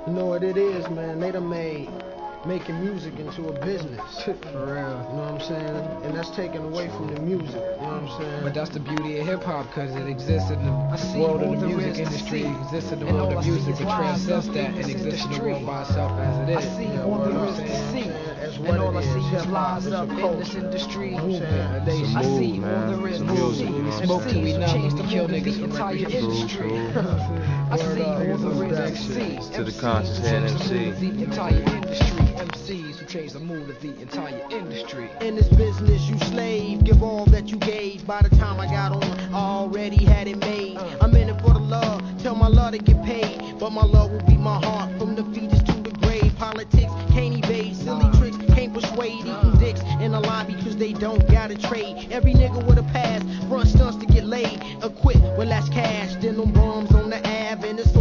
You know what it is, man? They done made making music into a business. For real. You know what I'm saying? And that's taken away from the music. You know what I'm saying? But that's the beauty of hip hop, because it exists in the world of the music industry, exists in the world of music, but transcends that and exists in the world by itself as it is. I see Yeah, all word there up. is to You know what I'm see, saying? That's and what all I it is. see is Hip-hop lies is a up in culture. this industry. You know what I'm saying? A nation. It's a I see move, all man. there is It's to music, see. you know what I'm Smoke till saying? we numb Change and the we kill mood of niggas the from entire recreation. industry. True. I Word see up, all here's there those is to decks. see. To the MCs conscious who head change the mood MC. of the entire industry. MCs who change the mood of the entire industry. In this business, you slave. Give all that you gave. By the time I got on, I already had it made. I'm in it for the love. Tell my love to get paid. But my love will be my heart from the fetus to the grave. Politics can't evade. Silly tricks can't persuade. Eating dicks in the lobby because they don't gotta trade. Every nigga with a pass. Front stunts to get laid. Equipped with less cash than them bums on the Ave. And it's